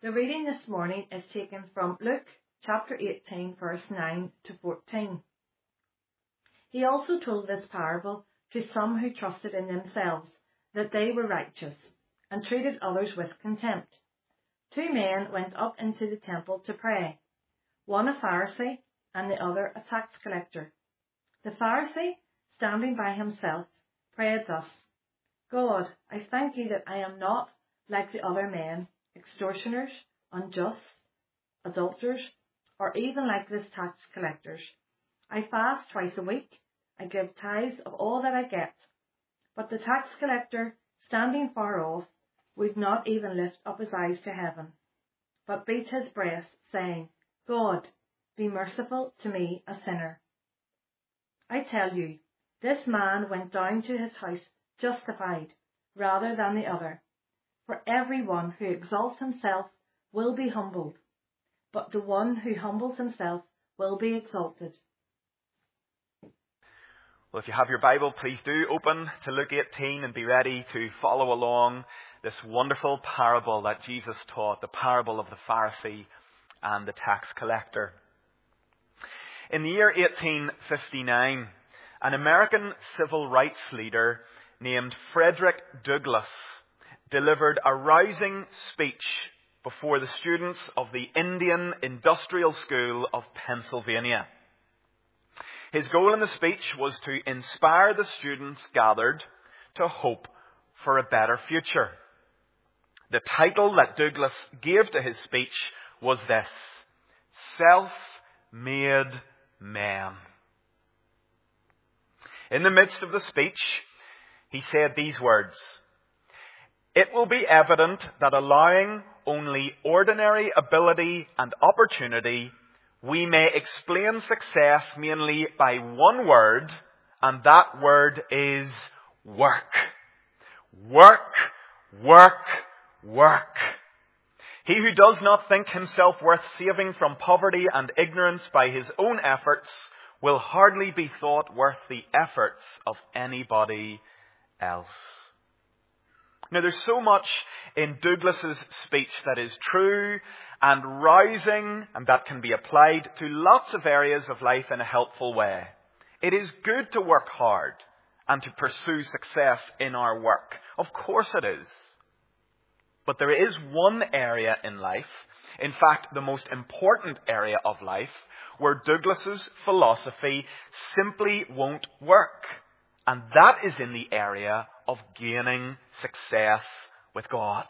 The reading this morning is taken from Luke chapter 18, verse 9 to 14. He also told this parable to some who trusted in themselves that they were righteous and treated others with contempt. 2 men went up into the temple to pray, one a Pharisee and the other a tax collector. The Pharisee, standing by himself, prayed thus: God, I thank you that I am not like the other men, extortioners, unjust, adulterers, or even like this tax collectors. I fast twice a week. I give tithes of all that I get. But the tax collector, standing far off, would not even lift up his eyes to heaven, but beat his breast, saying, God, be merciful to me, a sinner. I tell you, this man went down to his house justified rather than the other. For everyone who exalts himself will be humbled, but the one who humbles himself will be exalted. Well, if you have your Bible, please do open to Luke 18 and be ready to follow along this wonderful parable that Jesus taught, the parable of the Pharisee and the tax collector. In the year 1859, an American civil rights leader named Frederick Douglass delivered a rousing speech before the students of the Indian Industrial School of Pennsylvania. His goal in the speech was to inspire the students gathered to hope for a better future. The title that Douglass gave to his speech was this: Self-Made Men. In the midst of the speech, he said these words: It will be evident that allowing only ordinary ability and opportunity, we may explain success mainly by one word, and that word is work. Work, work, work. He who does not think himself worth saving from poverty and ignorance by his own efforts will hardly be thought worth the efforts of anybody else. Now, there's so much in Douglass's speech that is true and rousing and that can be applied to lots of areas of life in a helpful way. It is good to work hard and to pursue success in our work. Of course it is. But there is one area in life, in fact the most important area of life, where Douglass's philosophy simply won't work. And that is in the area of gaining success with God.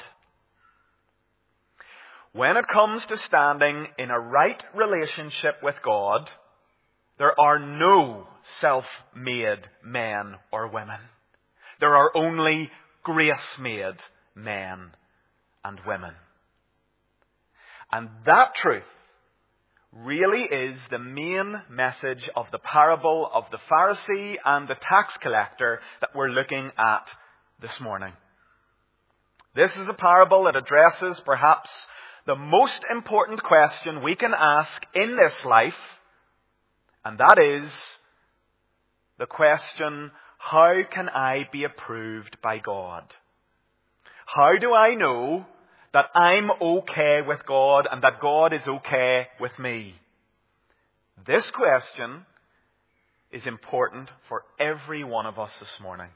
When it comes to standing in a right relationship with God, there are no self-made men or women. There are only grace-made men and women. And that truth really is the main message of the parable of the Pharisee and the tax collector that we're looking at this morning. This is a parable that addresses perhaps the most important question we can ask in this life, and that is the question, how can I be approved by God? How do I know that I'm okay with God and that God is okay with me? This question is important for every one of us this morning.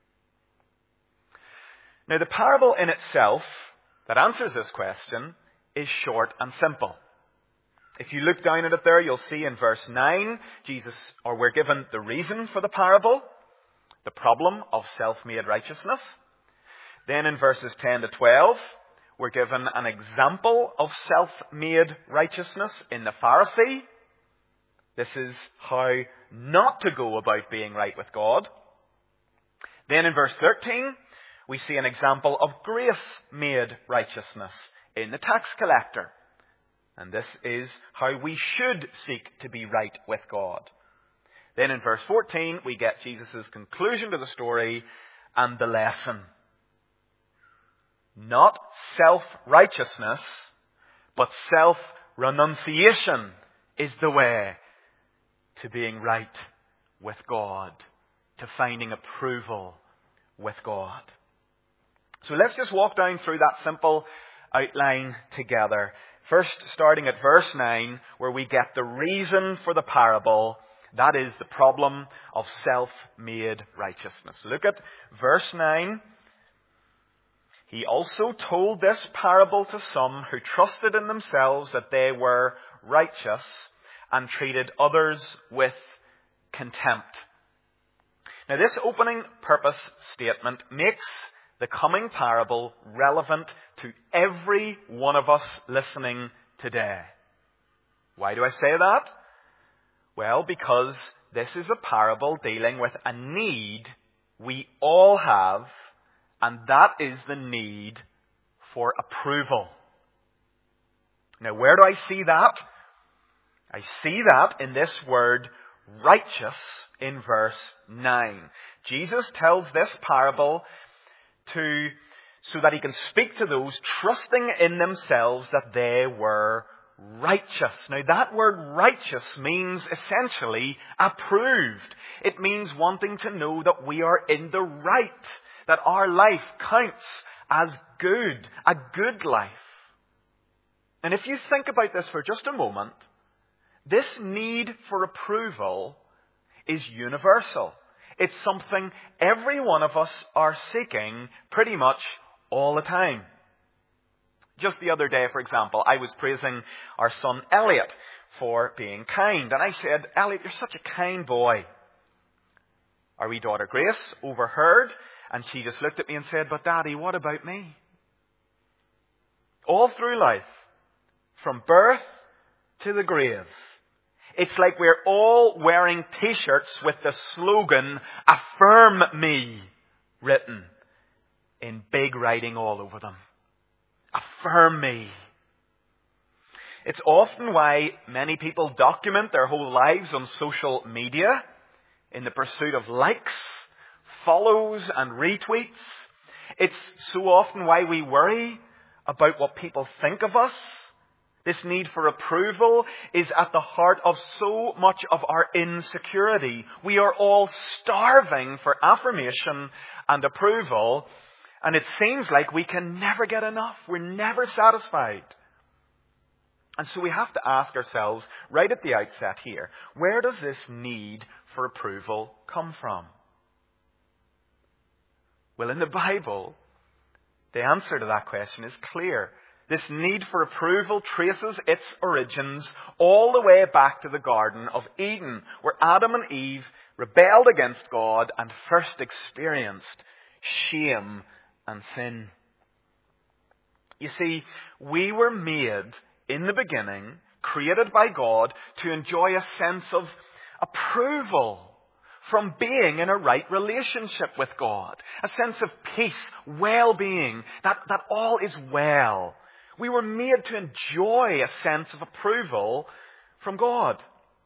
Now, the parable in itself that answers this question is short and simple. If you look down at it there, you'll see in verse 9, we're given the reason for the parable, the problem of self-made righteousness. Then in verses 10 to 12, we're given an example of self-made righteousness in the Pharisee. This is how not to go about being right with God. Then in verse 13, we see an example of grace-made righteousness in the tax collector. And this is how we should seek to be right with God. Then in verse 14, we get Jesus' conclusion to the story and the lesson. Not self-righteousness, but self-renunciation is the way to being right with God, to finding approval with God. So let's just walk down through that simple outline together. First, starting at verse 9, where we get the reason for the parable. That is the problem of self-made righteousness. Look at verse 9. He also told this parable to some who trusted in themselves that they were righteous and treated others with contempt. Now, this opening purpose statement makes the coming parable relevant to every one of us listening today. Why do I say that? Well, because this is a parable dealing with a need we all have, and that is the need for approval. Now, where do I see that? I see that in this word, righteous, in verse 9. Jesus tells this parable so that he can speak to those trusting in themselves that they were righteous. Now, that word righteous means essentially approved. It means wanting to know that we are in the right, that our life counts as good, a good life. And if you think about this for just a moment, this need for approval is universal. It's something every one of us are seeking pretty much all the time. Just the other day, for example, I was praising our son Elliot for being kind. And I said, "Elliot, you're such a kind boy." Our wee daughter Grace overheard, and she just looked at me and said, "But Daddy, what about me?" All through life, from birth to the grave, it's like we're all wearing t-shirts with the slogan, "Affirm me," written in big writing all over them. Affirm me. It's often why many people document their whole lives on social media in the pursuit of likes, follows, and retweets. It's so often why we worry about what people think of us. This need for approval is at the heart of so much of our insecurity. We are all starving for affirmation and approval, and it seems like we can never get enough. We're never satisfied. And so we have to ask ourselves, right at the outset here, where does this need for approval come from? Well, in the Bible, the answer to that question is clear. This need for approval traces its origins all the way back to the Garden of Eden, where Adam and Eve rebelled against God and first experienced shame and sin. You see, we were made in the beginning, created by God, to enjoy a sense of approval from being in a right relationship with God. A sense of peace, well-being, that all is well. We were made to enjoy a sense of approval from God.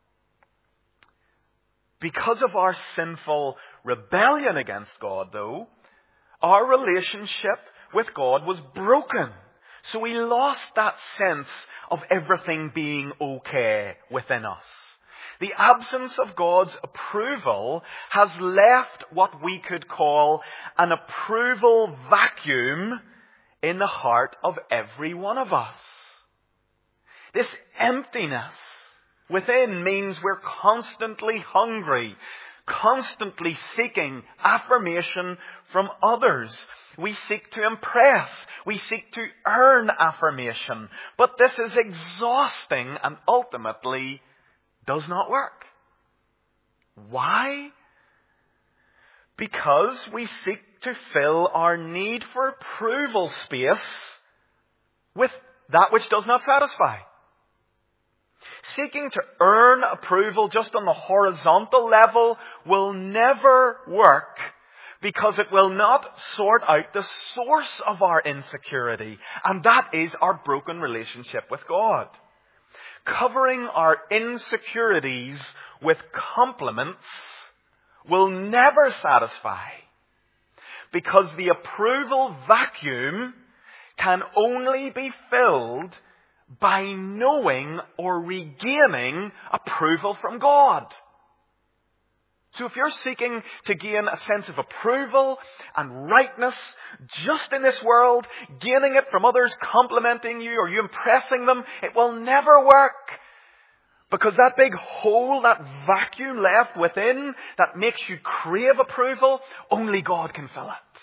Because of our sinful rebellion against God, though, our relationship with God was broken. So we lost that sense of everything being okay within us. The absence of God's approval has left what we could call an approval vacuum in the heart of every one of us. This emptiness within means we're constantly hungry, constantly seeking affirmation from others. We seek to impress. We seek to earn affirmation. But this is exhausting and ultimately does not work. Why? Because we seek to fill our need for approval space with that which does not satisfy. Seeking to earn approval just on the horizontal level will never work, because it will not sort out the source of our insecurity, and that is our broken relationship with God. Covering our insecurities with compliments will never satisfy, because the approval vacuum can only be filled by knowing or regaining approval from God. So if you're seeking to gain a sense of approval and rightness just in this world, gaining it from others complimenting you or you impressing them, it will never work. Because that big hole, that vacuum left within that makes you crave approval, only God can fill it.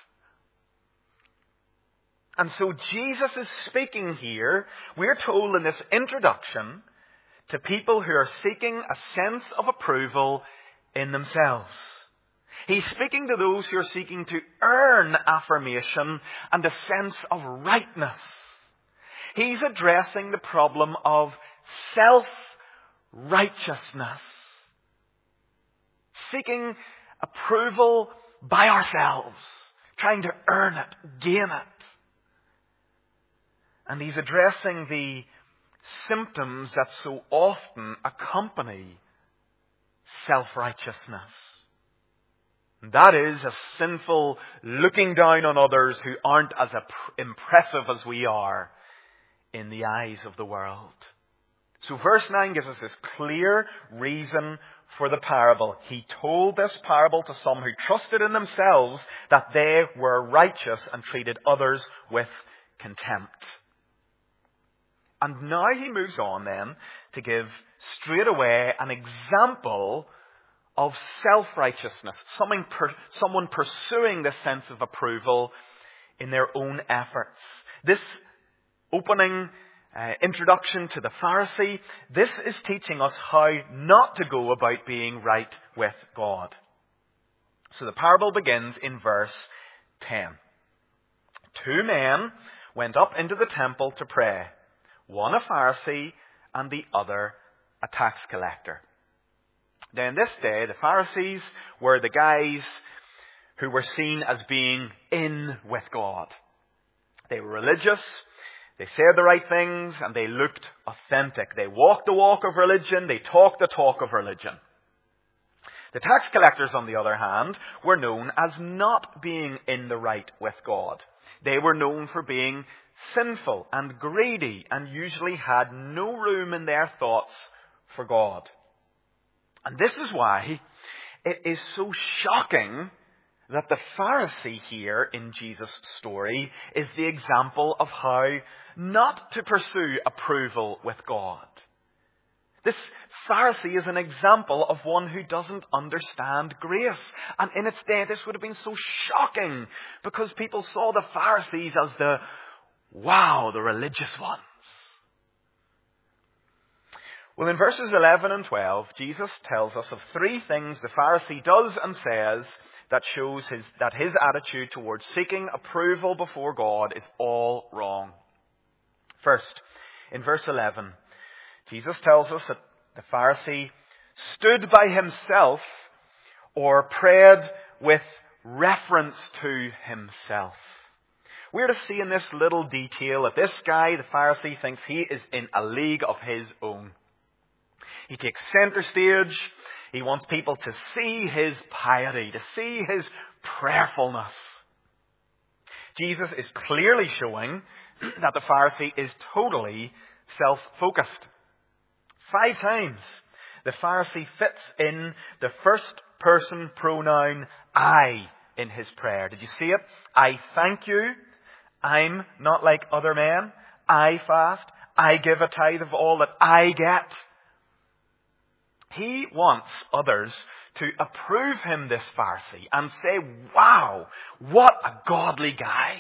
And so Jesus is speaking here, we're told in this introduction, to people who are seeking a sense of approval in themselves. He's speaking to those who are seeking to earn affirmation and a sense of rightness. He's addressing the problem of self-righteousness. Seeking approval by ourselves. Trying to earn it, gain it. And he's addressing the symptoms that so often accompany self-righteousness. That is a sinful looking down on others who aren't as impressive as we are in the eyes of the world. So verse 9 gives us this clear reason for the parable. He told this parable to some who trusted in themselves that they were righteous and treated others with contempt. And now he moves on then to give straight away an example of self-righteousness. Someone pursuing this sense of approval in their own efforts. This opening introduction to the Pharisee, this is teaching us how not to go about being right with God. So the parable begins in verse 10. 2 men went up into the temple to pray. One a Pharisee and the other a tax collector. Now in this day, the Pharisees were the guys who were seen as being in with God. They were religious, they said the right things, and they looked authentic. They walked the walk of religion, they talked the talk of religion. The tax collectors, on the other hand, were known as not being in the right with God. They were known for being sinful and greedy and usually had no room in their thoughts for God. And this is why it is so shocking that the Pharisee here in Jesus' story is the example of how not to pursue approval with God. This Pharisee is an example of one who doesn't understand grace. And in its day, this would have been so shocking because people saw the Pharisees as the religious ones. Well, in verses 11 and 12, Jesus tells us of 3 things the Pharisee does and says that shows that his attitude towards seeking approval before God is all wrong. First, in verse 11, Jesus tells us that the Pharisee stood by himself or prayed with reference to himself. We're to see in this little detail that this guy, the Pharisee, thinks he is in a league of his own. He takes center stage. He wants people to see his piety, to see his prayerfulness. Jesus is clearly showing that the Pharisee is totally self-focused. 5 times the Pharisee fits in the first person pronoun I in his prayer. Did you see it? I thank you. I'm not like other men. I fast. I give a tithe of all that I get. He wants others to approve him, this Pharisee, and say, wow, what a godly guy.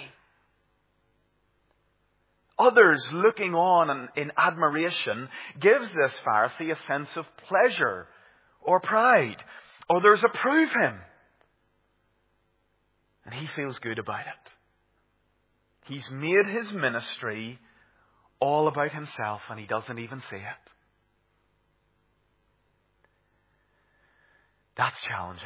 Others looking on in admiration gives this Pharisee a sense of pleasure or pride. Others approve him. And he feels good about it. He's made his ministry all about himself and he doesn't even see it. That's challenging.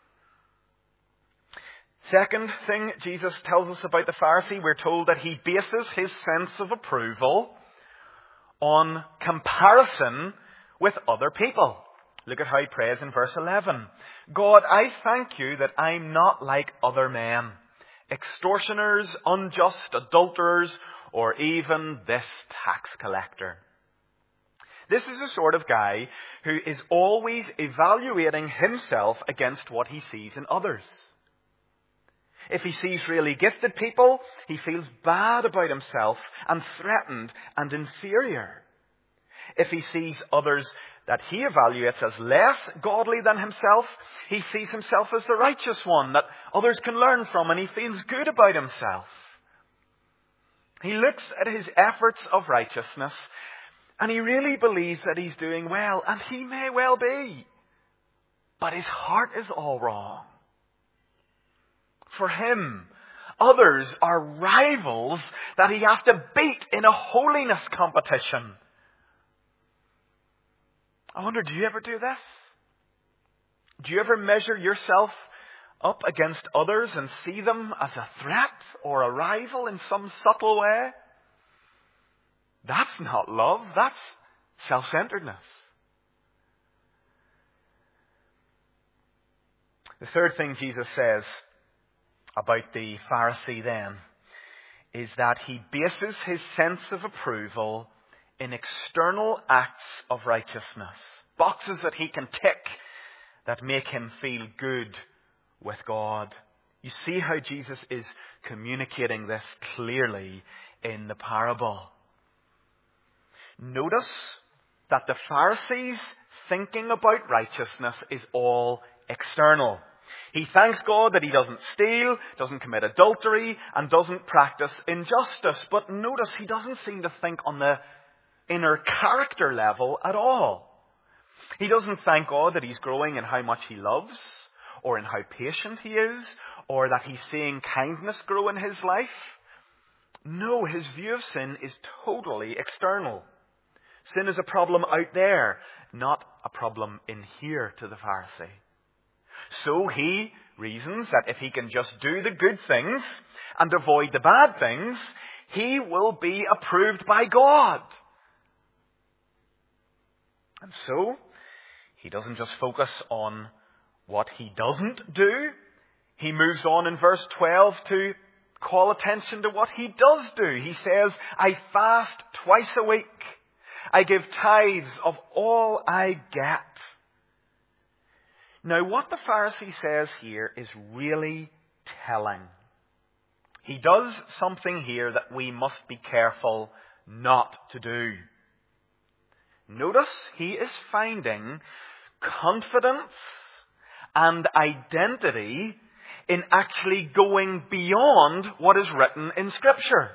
Second thing Jesus tells us about the Pharisee, we're told that he bases his sense of approval on comparison with other people. Look at how he prays in verse 11. God, I thank you that I'm not like other men, extortioners, unjust, adulterers, or even this tax collector. This is the sort of guy who is always evaluating himself against what he sees in others. If he sees really gifted people, he feels bad about himself and threatened and inferior. If he sees others that he evaluates as less godly than himself, he sees himself as the righteous one that others can learn from, and he feels good about himself. He looks at his efforts of righteousness and he really believes that he's doing well, and he may well be. But his heart is all wrong. For him, others are rivals that he has to beat in a holiness competition. I wonder, do you ever do this? Do you ever measure yourself up against others and see them as a threat or a rival in some subtle way? That's not love. That's self-centeredness. The third thing Jesus says about the Pharisee then is that he bases his sense of approval in external acts of righteousness. Boxes that he can tick that make him feel good with God. You see how Jesus is communicating this clearly in the parable. Notice that the Pharisee's thinking about righteousness is all external. He thanks God that he doesn't steal, doesn't commit adultery, and doesn't practice injustice. But notice he doesn't seem to think on the inner character level at all. He doesn't thank God that he's growing in how much he loves, or in how patient he is, or that he's seeing kindness grow in his life. No, his view of sin is totally external. Sin is a problem out there, not a problem in here to the Pharisee. So he reasons that if he can just do the good things and avoid the bad things, he will be approved by God. And so, he doesn't just focus on what he doesn't do. He moves on in verse 12 to call attention to what he does do. He says, I fast twice a week. I give tithes of all I get. Now, what the Pharisee says here is really telling. He does something here that we must be careful not to do. Notice he is finding confidence and identity in actually going beyond what is written in Scripture.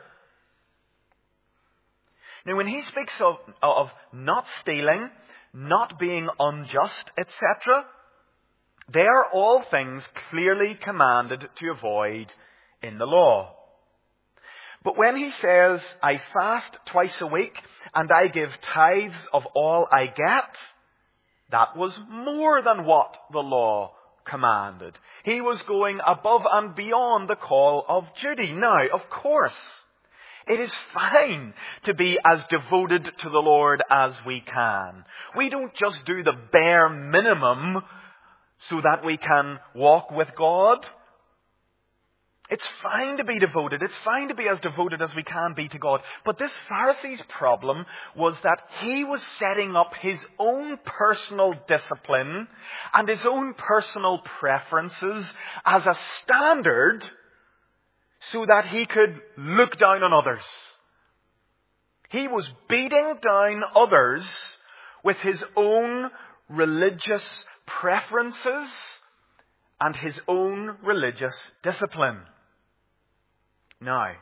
Now, when he speaks of not stealing, not being unjust, etc., they are all things clearly commanded to avoid in the law. But when he says, I fast twice a week and I give tithes of all I get, that was more than what the law commanded. He was going above and beyond the call of duty. Now, of course, it is fine to be as devoted to the Lord as we can. We don't just do the bare minimum so that we can walk with God. It's fine to be devoted. It's fine to be as devoted as we can be to God. But this Pharisee's problem was that he was setting up his own personal discipline and his own personal preferences as a standard so that he could look down on others. He was beating down others with his own religious preferences and his own religious discipline. Now,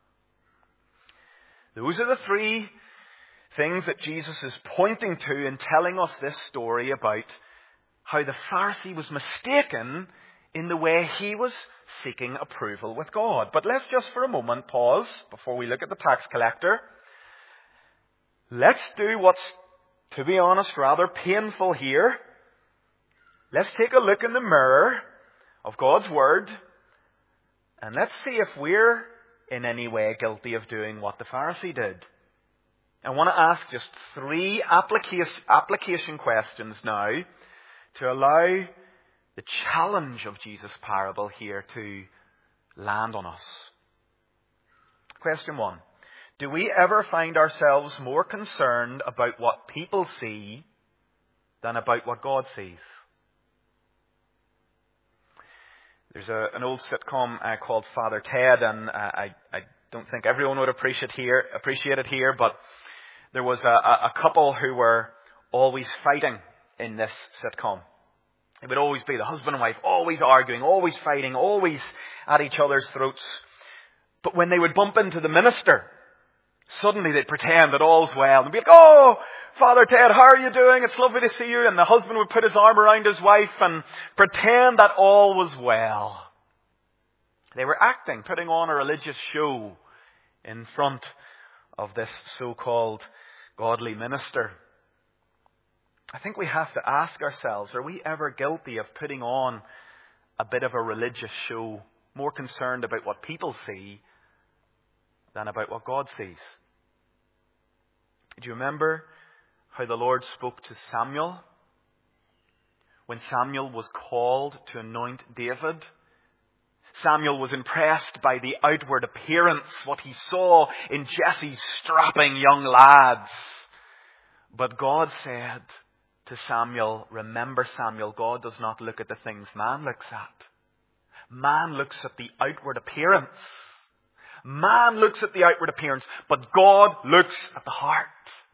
those are the three things that Jesus is pointing to in telling us this story about how the Pharisee was mistaken in the way he was seeking approval with God. But let's just for a moment pause before we look at the tax collector. Let's do what's, to be honest, rather painful here. Let's take a look in the mirror of God's Word and let's see if we're in any way guilty of doing what the Pharisee did. I want to ask just 3 application questions now to allow the challenge of Jesus' parable here to land on us. Question 1. Do we ever find ourselves more concerned about what people see than about what God sees? There's an old sitcom called Father Ted, and I don't think everyone would appreciate it here, but there was a couple who were always fighting in this sitcom. It would always be the husband and wife, always arguing, always fighting, always at each other's throats. But when they would bump into the minister, suddenly they'd pretend that all's well. And they'd be like, "Oh, Father Ted, how are you doing? It's lovely to see you." And the husband would put his arm around his wife and pretend that all was well. They were acting, putting on a religious show in front of this so-called godly minister. I think we have to ask ourselves, are we ever guilty of putting on a bit of a religious show, more concerned about what people see than about what God sees? Do you remember how the Lord spoke to Samuel when Samuel was called to anoint David? Samuel was impressed by the outward appearance, what he saw in Jesse's strapping young lads. But God said to Samuel, "Remember, Samuel, God does not look at the things man looks at. Man looks at the outward appearance. Man looks at the outward appearance, but God looks at the heart."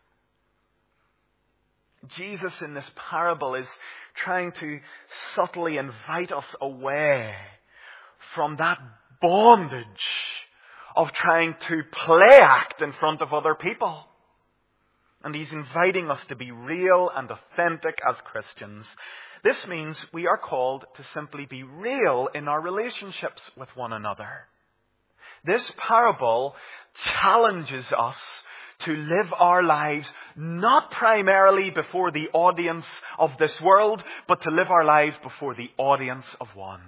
Jesus in this parable is trying to subtly invite us away from that bondage of trying to play act in front of other people. And he's inviting us to be real and authentic as Christians. This means we are called to simply be real in our relationships with one another. This parable challenges us to live our lives not primarily before the audience of this world, but to live our lives before the audience of one.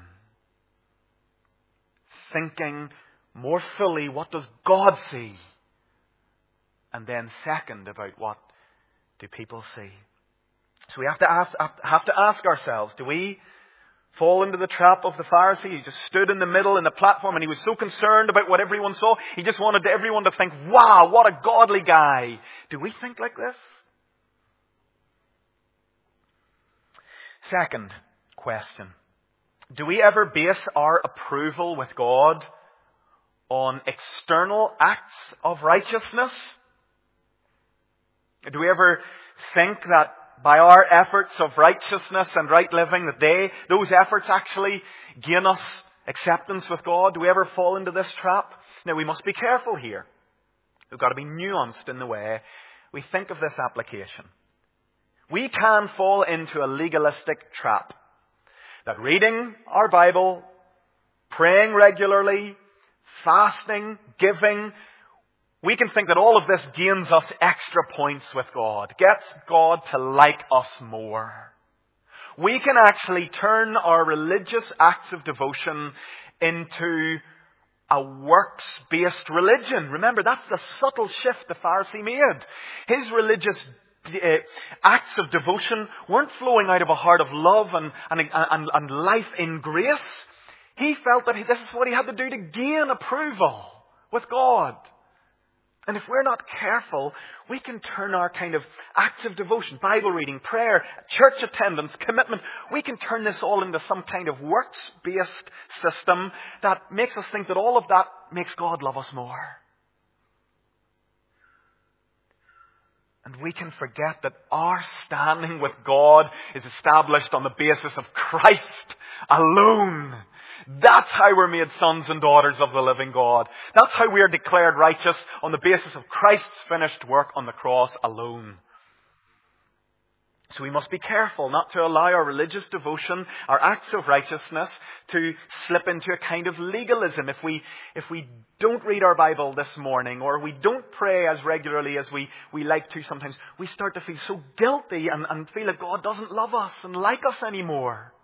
Thinking more fully, what does God see? And then second, about what do people see? So we have to ask ourselves, do we fall into the trap of the Pharisee? He just stood in the middle in the platform and he was so concerned about what everyone saw. He just wanted everyone to think, "Wow, what a godly guy." Do we think like this? Second question. Do we ever base our approval with God on external acts of righteousness? Do we ever think that by our efforts of righteousness and right living, that those efforts actually gain us acceptance with God? Do we ever fall into this trap? Now, we must be careful here. We've got to be nuanced in the way we think of this application. We can fall into a legalistic trap. That reading our Bible, praying regularly, fasting, giving, we can think that all of this gains us extra points with God, gets God to like us more. We can actually turn our religious acts of devotion into a works-based religion. Remember, that's the subtle shift the Pharisee made. His religious acts of devotion weren't flowing out of a heart of love and life in grace. He felt that this is what he had to do to gain approval with God. And if we're not careful, we can turn our kind of acts of devotion, Bible reading, prayer, church attendance, commitment, we can turn this all into some kind of works-based system that makes us think that all of that makes God love us more. And we can forget that our standing with God is established on the basis of Christ alone. That's how we're made sons and daughters of the living God. That's how we are declared righteous, on the basis of Christ's finished work on the cross alone. So we must be careful not to allow our religious devotion, our acts of righteousness, to slip into a kind of legalism. If we don't read our Bible this morning, or we don't pray as regularly as we like to sometimes, we start to feel so guilty and feel that God doesn't love us and like us anymore.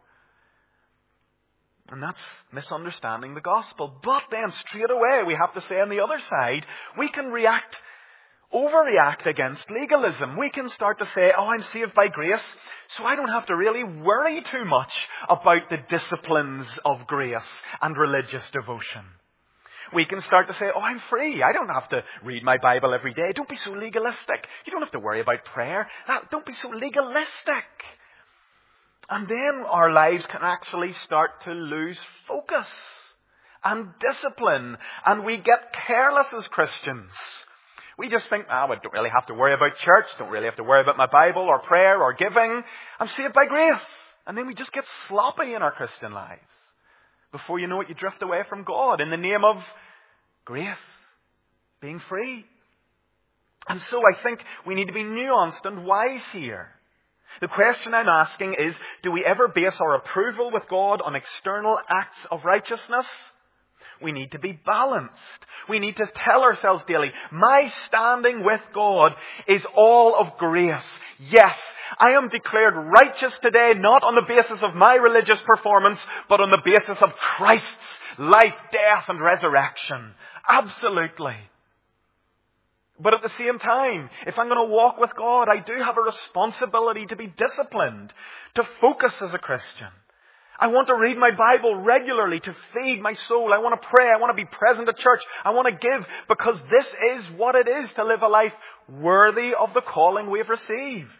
And that's misunderstanding the gospel. But then straight away, we have to say on the other side, we can overreact against legalism. We can start to say, "Oh, I'm saved by grace, so I don't have to really worry too much about the disciplines of grace and religious devotion." we can start to say, oh, I'm free. I don't have to read my Bible every day. Don't be so legalistic. You don't have to worry about prayer. Don't be so legalistic. And then our lives can actually start to lose focus and discipline. And we get careless as Christians. We just think, I don't really have to worry about church. Don't really have to worry about my Bible or prayer or giving. I'm saved by grace. And then we just get sloppy in our Christian lives. Before you know it, you drift away from God in the name of grace, being free. And so I think we need to be nuanced and wise here. The question I'm asking is, do we ever base our approval with God on external acts of righteousness? We need to be balanced. We need to tell ourselves daily, my standing with God is all of grace. Yes, I am declared righteous today, not on the basis of my religious performance, but on the basis of Christ's life, death, and resurrection. Absolutely. But at the same time, if I'm going to walk with God, I do have a responsibility to be disciplined, to focus as a Christian. I want to read my Bible regularly to feed my soul. I want to pray. I want to be present at church. I want to give, because this is what it is to live a life worthy of the calling we have received.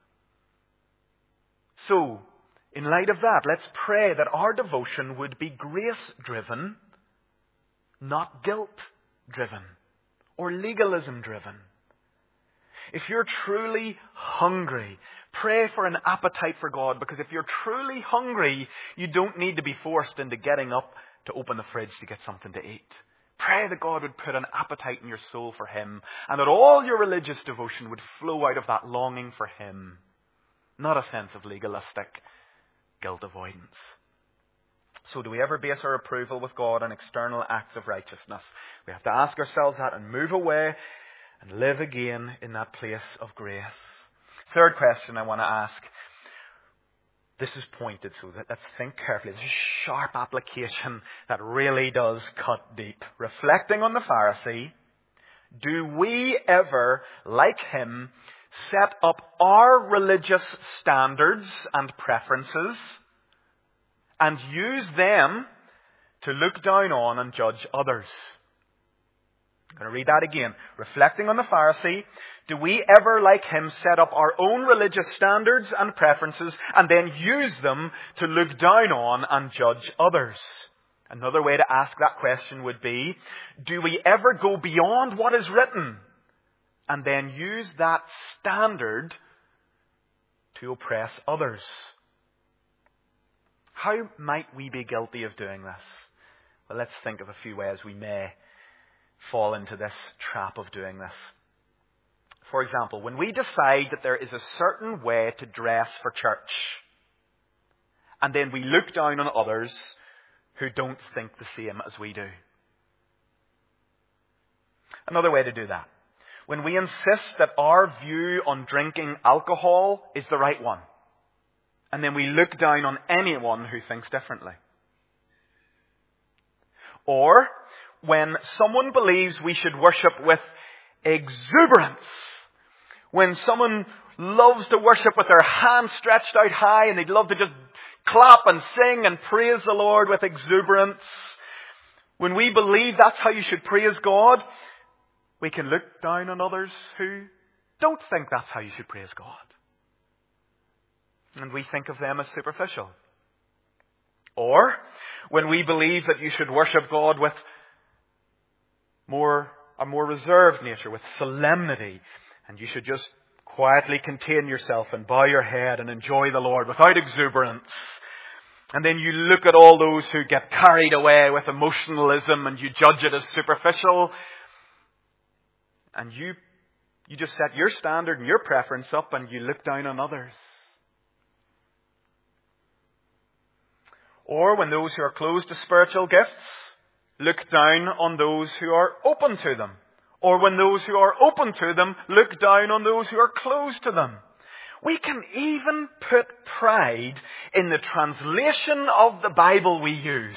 So, in light of that, let's pray that our devotion would be grace-driven, not guilt-driven or legalism-driven. If you're truly hungry, pray for an appetite for God, because if you're truly hungry, you don't need to be forced into getting up to open the fridge to get something to eat. Pray that God would put an appetite in your soul for Him, and that all your religious devotion would flow out of that longing for Him, not a sense of legalistic guilt avoidance. So do we ever base our approval with God on external acts of righteousness? We have to ask ourselves that and move away and live again in that place of grace. Third question I want to ask. This is pointed, so let's think carefully. This is a sharp application that really does cut deep. Reflecting on the Pharisee, do we ever, like him, set up our religious standards and preferences and use them to look down on and judge others? I'm going to read that again. Reflecting on the Pharisee, do we ever, like him, set up our own religious standards and preferences and then use them to look down on and judge others? Another way to ask that question would be, do we ever go beyond what is written and then use that standard to oppress others? How might we be guilty of doing this? Well, let's think of a few ways we may fall into this trap of doing this. For example, when we decide that there is a certain way to dress for church, and then we look down on others who don't think the same as we do. Another way to do that. When we insist that our view on drinking alcohol is the right one, and then we look down on anyone who thinks differently. Or when someone believes we should worship with exuberance, when someone loves to worship with their hands stretched out high and they'd love to just clap and sing and praise the Lord with exuberance, when we believe that's how you should praise God, we can look down on others who don't think that's how you should praise God. And we think of them as superficial. Or when we believe that you should worship God with a more reserved nature, with solemnity, and you should just quietly contain yourself and bow your head and enjoy the Lord without exuberance. And then you look at all those who get carried away with emotionalism and you judge it as superficial. And you just set your standard and your preference up and you look down on others. Or when those who are closed to spiritual gifts look down on those who are open to them. Or when those who are open to them look down on those who are closed to them. We can even put pride in the translation of the Bible we use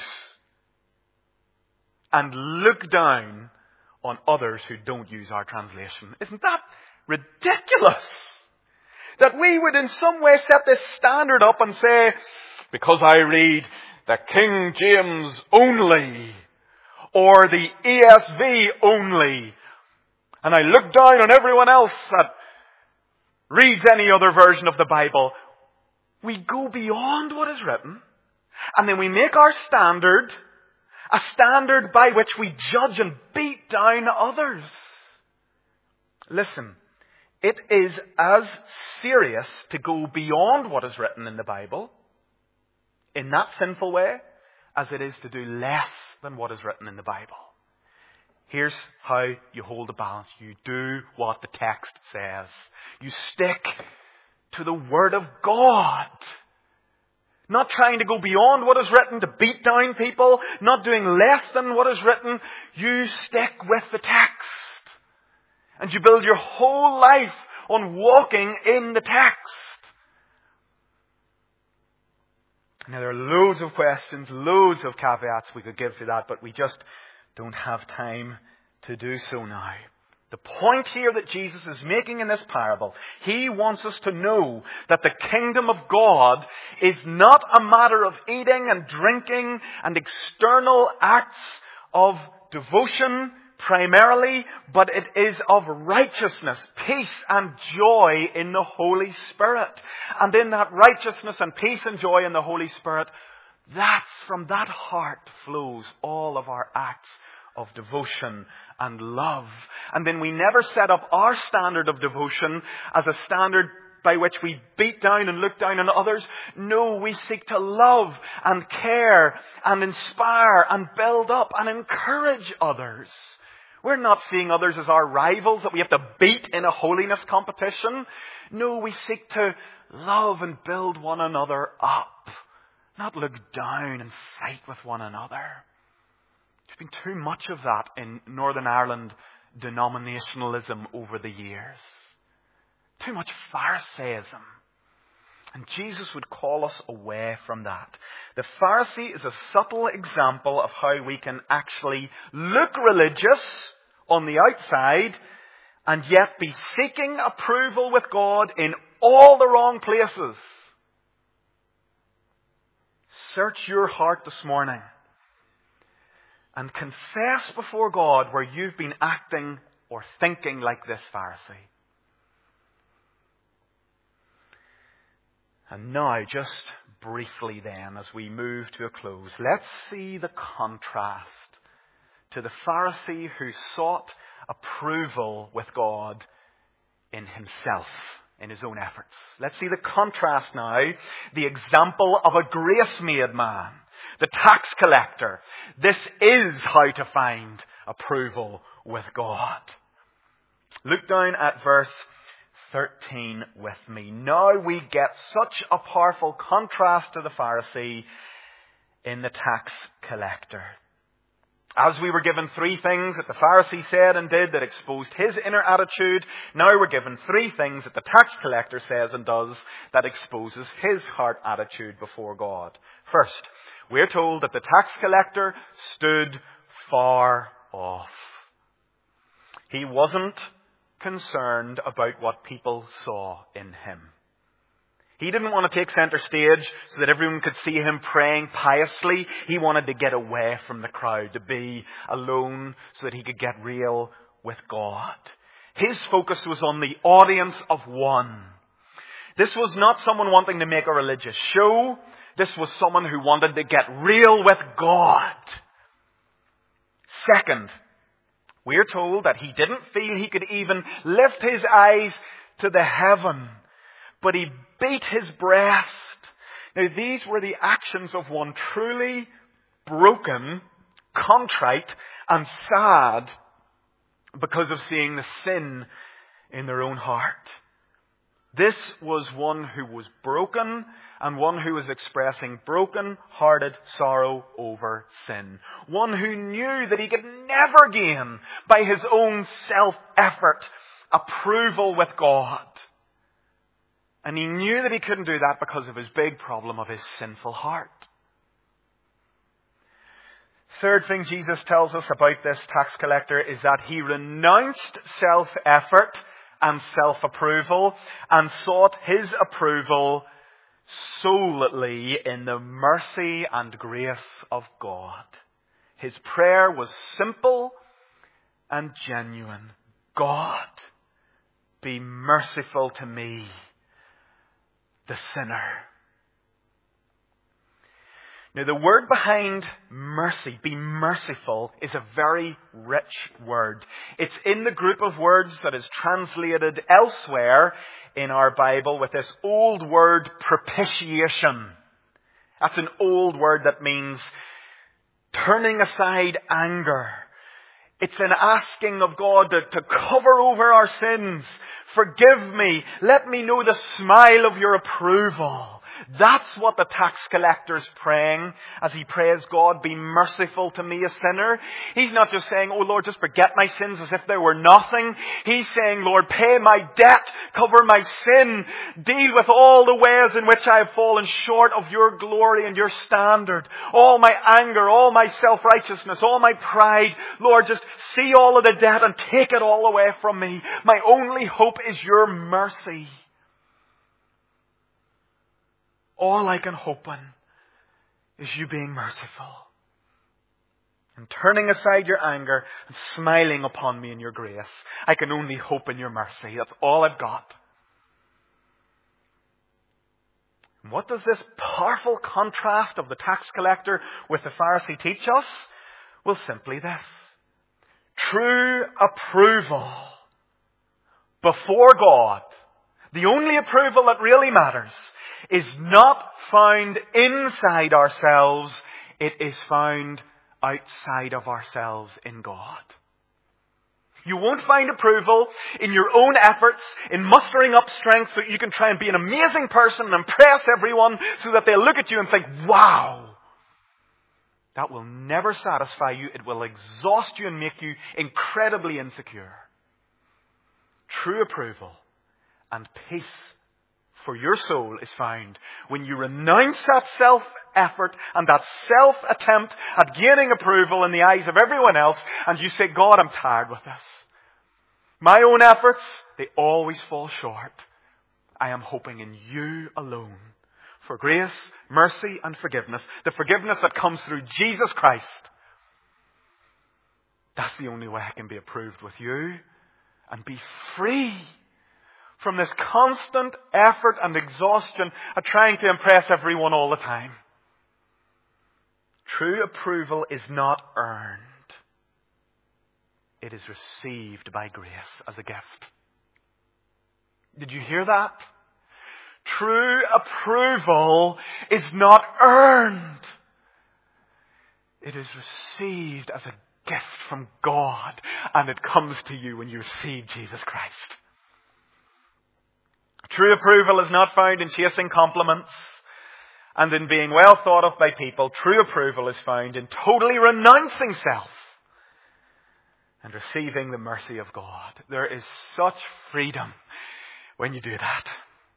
and look down on others who don't use our translation. Isn't that ridiculous? That we would in some way set this standard up and say, because I read the King James only, or the ESV only. And I look down on everyone else that reads any other version of the Bible. We go beyond what is written, and then we make our standard a standard by which we judge and beat down others. Listen, it is as serious to go beyond what is written in the Bible in that sinful way as it is to do less than what is written in the Bible. Here's how you hold the balance. You do what the text says. You stick to the Word of God. Not trying to go beyond what is written to beat down people. Not doing less than what is written. You stick with the text. And you build your whole life on walking in the text. Now there are loads of questions, loads of caveats we could give to that, but we just don't have time to do so now. The point here that Jesus is making in this parable, he wants us to know that the kingdom of God is not a matter of eating and drinking and external acts of devotion primarily, but it is of righteousness, peace and joy in the Holy Spirit. And in that righteousness and peace and joy in the Holy Spirit, from that heart flows all of our acts of devotion and love. And then we never set up our standard of devotion as a standard by which we beat down and look down on others. No, we seek to love and care and inspire and build up and encourage others. We're not seeing others as our rivals that we have to beat in a holiness competition. No, we seek to love and build one another up. Not look down and fight with one another. There's been too much of that in Northern Ireland denominationalism over the years. Too much Pharisaism. And Jesus would call us away from that. The Pharisee is a subtle example of how we can actually look religious on the outside and yet be seeking approval with God in all the wrong places. Search your heart this morning and confess before God where you've been acting or thinking like this Pharisee. And now, just briefly then, as we move to a close, let's see the contrast to the Pharisee who sought approval with God in himself, in his own efforts. Let's see the contrast now, the example of a grace-made man, the tax collector. This is how to find approval with God. Look down at verse 13 with me. Now we get such a powerful contrast to the Pharisee in the tax collector. As we were given three things that the Pharisee said and did that exposed his inner attitude, now we're given three things that the tax collector says and does that exposes his heart attitude before God. First, we're told that the tax collector stood far off. He wasn't concerned about what people saw in him. He didn't want to take center stage so that everyone could see him praying piously. He wanted to get away from the crowd, to be alone so that he could get real with God. His focus was on the audience of one. This was not someone wanting to make a religious show. This was someone who wanted to get real with God. Second, we're told that he didn't feel he could even lift his eyes to the heaven, but he beat his breast. Now, these were the actions of one truly broken, contrite, and sad because of seeing the sin in their own heart. This was one who was broken and one who was expressing broken-hearted sorrow over sin. One who knew that he could never gain by his own self-effort approval with God. And he knew that he couldn't do that because of his big problem of his sinful heart. Third thing Jesus tells us about this tax collector is that he renounced self-effort and self-approval and sought his approval solely in the mercy and grace of God. His prayer was simple and genuine. God, be merciful to me, the sinner. Now, the word behind mercy, be merciful, is a very rich word. It's in the group of words that is translated elsewhere in our Bible with this old word propitiation. That's an old word that means turning aside anger. It's an asking of God to cover over our sins. Forgive me. Let me know the smile of your approval. That's what the tax collector is praying as he prays, God, be merciful to me, a sinner. He's not just saying, oh Lord, just forget my sins as if they were nothing. He's saying, Lord, pay my debt, cover my sin, deal with all the ways in which I have fallen short of your glory and your standard. All my anger, all my self-righteousness, all my pride. Lord, just see all of the debt and take it all away from me. My only hope is your mercy. All I can hope in is you being merciful and turning aside your anger and smiling upon me in your grace. I can only hope in your mercy. That's all I've got. And what does this powerful contrast of the tax collector with the Pharisee teach us? Well, simply this. True approval before God, the only approval that really matters, is not found inside ourselves. It is found outside of ourselves in God. You won't find approval in your own efforts, in mustering up strength so you can try and be an amazing person and impress everyone so that they'll look at you and think, wow. That will never satisfy you. It will exhaust you and make you incredibly insecure. True approval and peace for your soul is found when you renounce that self-effort and that self-attempt at gaining approval in the eyes of everyone else, and you say, God, I'm tired with this. My own efforts, they always fall short. I am hoping in you alone for grace, mercy, and forgiveness. The forgiveness that comes through Jesus Christ. That's the only way I can be approved with you and be free from this constant effort and exhaustion of trying to impress everyone all the time. True approval is not earned. It is received by grace as a gift. Did you hear that? True approval is not earned. It is received as a gift from God, and it comes to you when you receive Jesus Christ. True approval is not found in chasing compliments and in being well thought of by people. True approval is found in totally renouncing self and receiving the mercy of God. There is such freedom when you do that.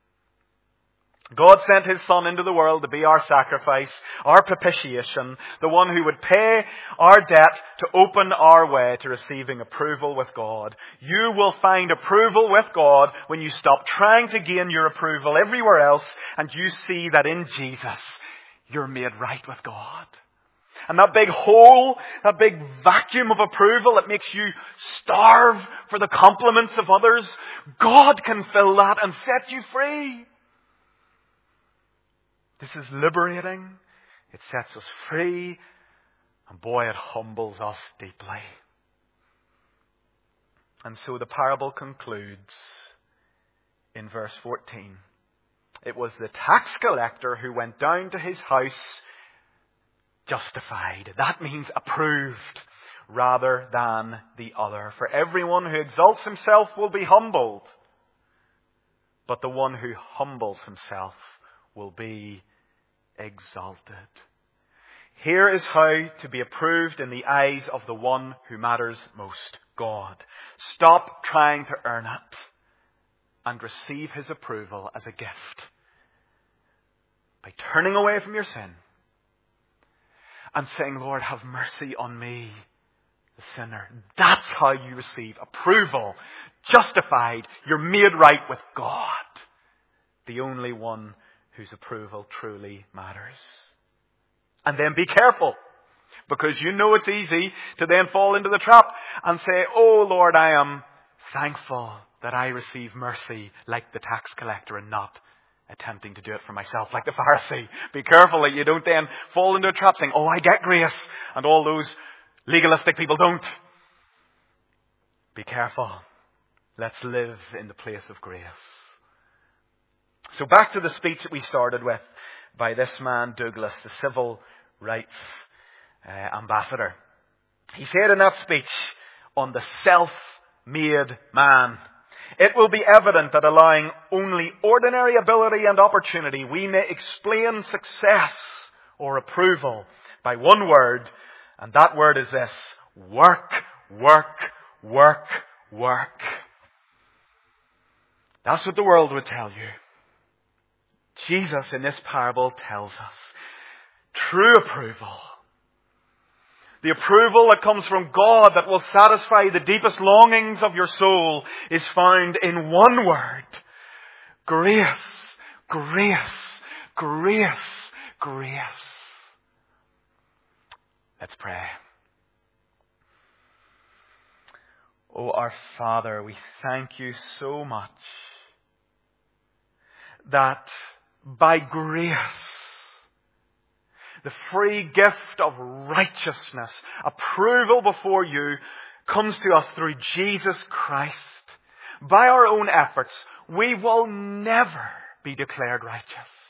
God sent His Son into the world to be our sacrifice, our propitiation, the one who would pay our debt to open our way to receiving approval with God. You will find approval with God when you stop trying to gain your approval everywhere else and you see that in Jesus you're made right with God. And that big hole, that big vacuum of approval that makes you starve for the compliments of others, God can fill that and set you free. This is liberating. It sets us free. And boy, it humbles us deeply. And so the parable concludes in verse 14. It was the tax collector who went down to his house justified. That means approved rather than the other. For everyone who exalts himself will be humbled. But the one who humbles himself will be exalted. Here is how to be approved in the eyes of the one who matters most, God. Stop trying to earn it and receive His approval as a gift by turning away from your sin and saying, Lord, have mercy on me, the sinner. That's how you receive approval. Justified. You're made right with God, the only one whose approval truly matters. And then be careful. Because you know it's easy to then fall into the trap and say, oh Lord, I am thankful that I receive mercy like the tax collector and not attempting to do it for myself like the Pharisee. Be careful that you don't then fall into a trap saying, oh, I get grace, and all those legalistic people don't. Be careful. Let's live in the place of grace. So back to the speech that we started with by this man Douglas, the civil rights ambassador. He said in that speech on the self-made man, it will be evident that allowing only ordinary ability and opportunity, we may explain success or approval by one word, and that word is this: work, work, work, work. That's what the world would tell you. Jesus in this parable tells us true approval. The approval that comes from God that will satisfy the deepest longings of your soul is found in one word: grace, grace, grace, grace. Let's pray. Oh, our Father, we thank you so much that by grace, the free gift of righteousness, approval before you, comes to us through Jesus Christ. By our own efforts, we will never be declared righteous.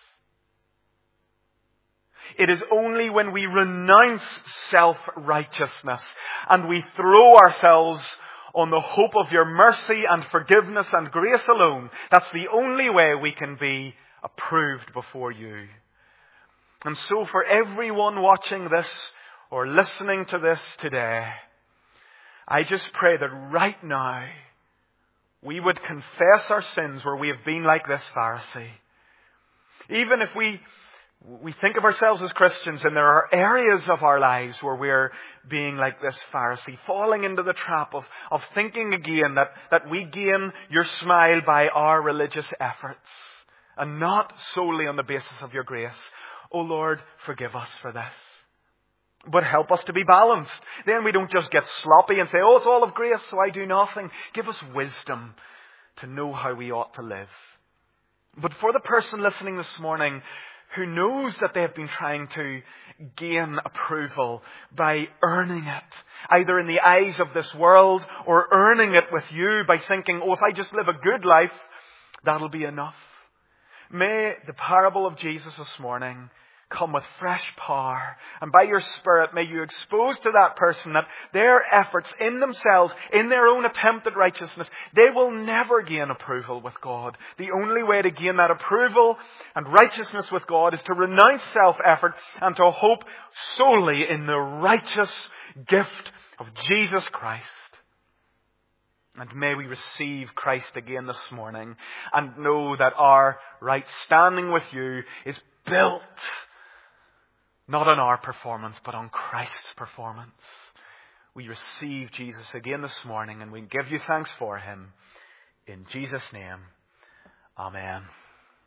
It is only when we renounce self-righteousness and we throw ourselves on the hope of your mercy and forgiveness and grace alone, that's the only way we can be approved before you. And so for everyone watching this or listening to this today, I just pray that right now we would confess our sins where we have been like this Pharisee. Even if we think of ourselves as Christians and there are areas of our lives where we're being like this Pharisee, falling into the trap of thinking again that we gain your smile by our religious efforts and not solely on the basis of your grace. Oh Lord, forgive us for this. But help us to be balanced. Then we don't just get sloppy and say, oh, it's all of grace, so I do nothing. Give us wisdom to know how we ought to live. But for the person listening this morning who knows that they have been trying to gain approval by earning it, either in the eyes of this world or earning it with you by thinking, oh, if I just live a good life, that'll be enough. May the parable of Jesus this morning come with fresh power. And by your Spirit, may you expose to that person that their efforts in themselves, in their own attempt at righteousness, they will never gain approval with God. The only way to gain that approval and righteousness with God is to renounce self-effort and to hope solely in the righteous gift of Jesus Christ. And may we receive Christ again this morning and know that our right standing with you is built not on our performance, but on Christ's performance. We receive Jesus again this morning and we give you thanks for him. In Jesus' name, amen.